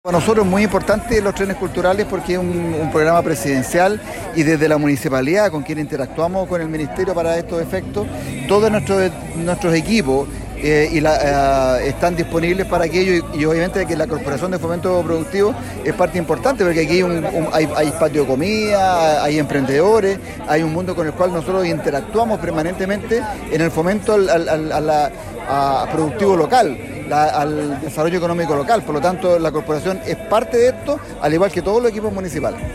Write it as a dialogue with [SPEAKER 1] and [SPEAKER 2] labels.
[SPEAKER 1] Para nosotros es muy importante los trenes culturales porque es un programa presidencial y desde la municipalidad con quien interactuamos con el ministerio para estos efectos, todos nuestros equipos están disponibles para aquello y obviamente que la Corporación de Fomento Productivo es parte importante porque aquí hay espacio de comida, hay emprendedores, hay un mundo con el cual nosotros interactuamos permanentemente en el fomento al productivo local, al desarrollo económico local. Por lo tanto, la corporación es parte de esto, al igual que todos los equipos municipales.